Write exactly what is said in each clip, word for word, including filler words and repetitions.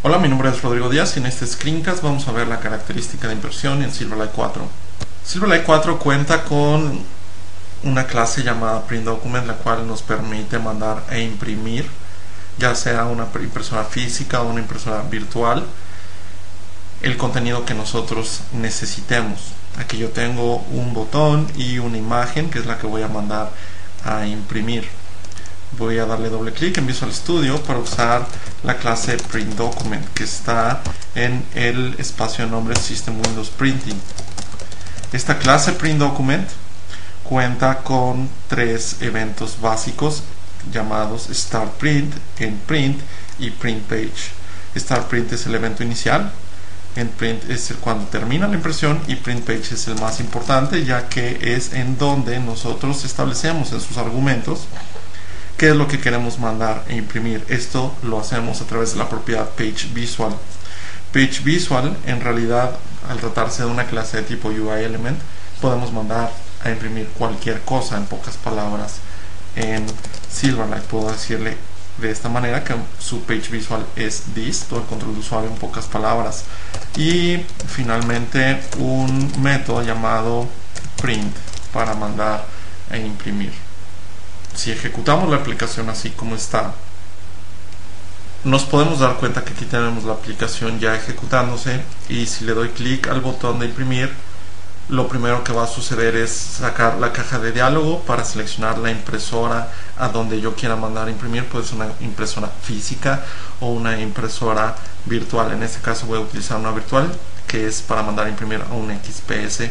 Hola, mi nombre es Rodrigo Díaz y en este screencast vamos a ver la característica de impresión en Silverlight cuatro. Silverlight cuatro cuenta con una clase llamada printDocument, la cual nos permite mandar e imprimir, ya sea una impresora física o una impresora virtual, el contenido que nosotros necesitemos. Aquí yo tengo un botón y una imagen que es la que voy a mandar a imprimir. Voy a darle doble clic en Visual Studio para usar la clase printDocument, que está en el espacio de nombre System Windows Printing. Esta clase printDocument cuenta con tres eventos básicos llamados StartPrint, EndPrint y PrintPage. StartPrint es el evento inicial, EndPrint es el cuando termina la impresión y PrintPage es el más importante, ya que es en donde nosotros establecemos en sus argumentos qué es lo que queremos mandar e imprimir. Esto lo hacemos a través de la propiedad PageVisual. PageVisual, en realidad, al tratarse de una clase de tipo U I Element, podemos mandar a imprimir cualquier cosa, en pocas palabras. En Silverlight puedo decirle de esta manera que su PageVisual es this, todo el control de usuario en pocas palabras. Y finalmente un método llamado print para mandar e imprimir. Si ejecutamos la aplicación así como está, nos podemos dar cuenta que aquí tenemos la aplicación ya ejecutándose, y si le doy clic al botón de imprimir, lo primero que va a suceder es sacar la caja de diálogo para seleccionar la impresora a donde yo quiera mandar a imprimir. Puede ser una impresora física o una impresora virtual. En este caso voy a utilizar una virtual, que es para mandar a imprimir a un X P S.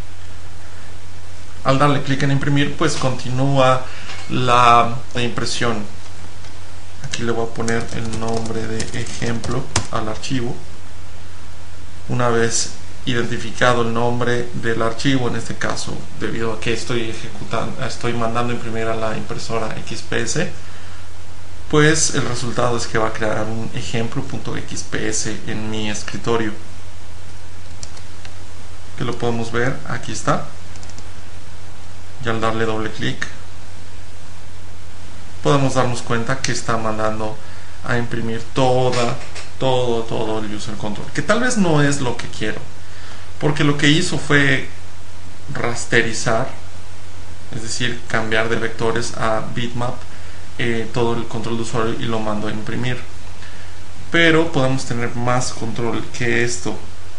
Al darle clic en imprimir, pues continúa la, la impresión. Aquí le voy a poner el nombre de ejemplo al archivo. Una vez identificado el nombre del archivo, en este caso debido a que estoy ejecutando, estoy mandando a imprimir a la impresora X P S, pues el resultado es que va a crear un ejemplo.xps en mi escritorio, que lo podemos ver. Aquí está. Y al darle doble clic podemos darnos cuenta que está mandando a imprimir toda, todo, todo el user control, que tal vez no es lo que quiero, porque lo que hizo fue rasterizar, es decir, cambiar de vectores a bitmap eh, todo el control de usuario y lo mandó a imprimir. Pero podemos tener más control que esto.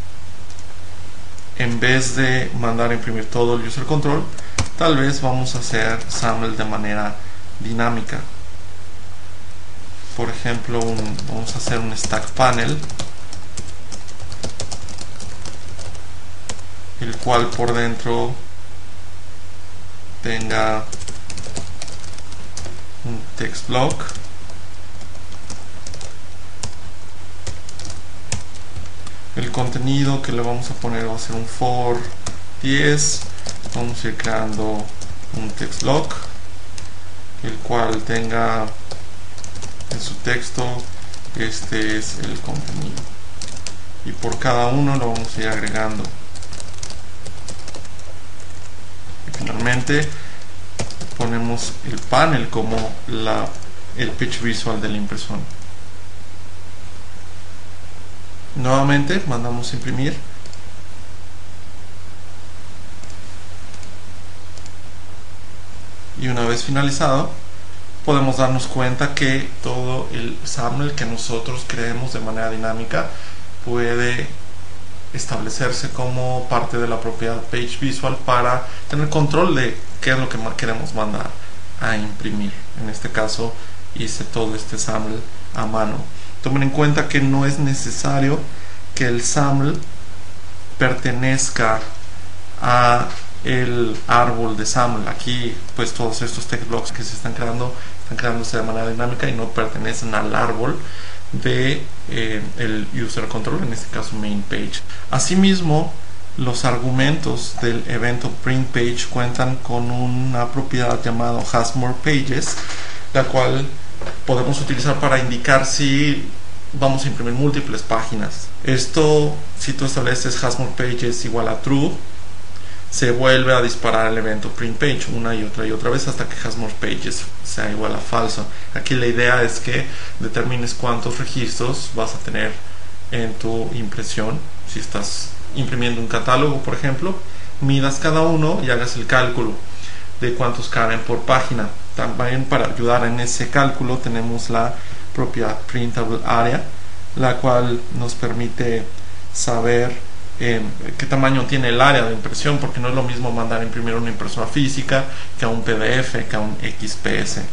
En vez de mandar a imprimir todo el user control, tal vez vamos a hacer SAML de manera dinámica. Por ejemplo, un, vamos a hacer un stack panel, el cual por dentro tenga un text block, el contenido que le vamos a poner va a ser un for diez. Vamos a ir creando un text block, el cual tenga en su texto este es el contenido, y por cada uno lo vamos a ir agregando. Y finalmente ponemos el panel como la, el PageVisual de la impresora. Nuevamente mandamos a imprimir. Y una vez finalizado, podemos darnos cuenta que todo el SAML que nosotros creemos de manera dinámica puede establecerse como parte de la propiedad PageVisual para tener control de qué es lo que queremos mandar a imprimir. En este caso hice todo este SAML a mano. Tomen en cuenta que no es necesario que el SAML pertenezca a el árbol de SAML. Aquí pues todos estos text blocks que se están creando están creándose de manera dinámica y no pertenecen al árbol de eh, el user control, en este caso main page. Asimismo, los argumentos del evento print page cuentan con una propiedad llamada has more pages, la cual podemos utilizar para indicar si vamos a imprimir múltiples páginas. Esto, si tú estableces has more pages igual a true, se vuelve a disparar el evento print page una y otra y otra vez hasta que has more pages sea igual a falso. Aquí la idea es que determines cuántos registros vas a tener en tu impresión. Si estás imprimiendo un catálogo, por ejemplo, midas cada uno y hagas el cálculo de cuántos caben por página. También para ayudar en ese cálculo tenemos la propia printable area, la cual nos permite saber eh, qué tamaño tiene el área de impresión, porque no es lo mismo mandar a imprimir una impresora física que a un P D F, que a un X P S.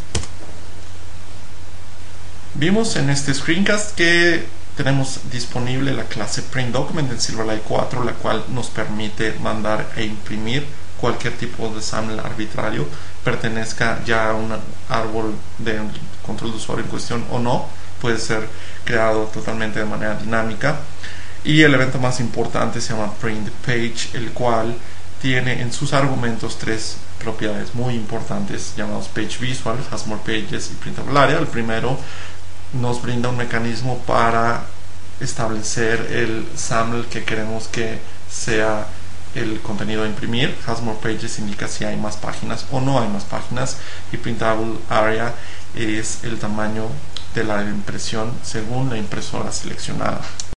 Vimos en este screencast que tenemos disponible la clase Print Document en Silverlight cuatro, la cual nos permite mandar e imprimir cualquier tipo de SAML arbitrario, pertenezca ya a un árbol de control de usuario en cuestión o no. Puede ser creado totalmente de manera dinámica. Y el evento más importante se llama Print Page, el cual tiene en sus argumentos tres propiedades muy importantes llamados Page Visual, Has More Pages y Printable Area. El primero nos brinda un mecanismo para establecer el SAML que queremos que sea el contenido a imprimir. Has More Pages indica si hay más páginas o no hay más páginas, y Printable Area es el tamaño de la impresión según la impresora seleccionada.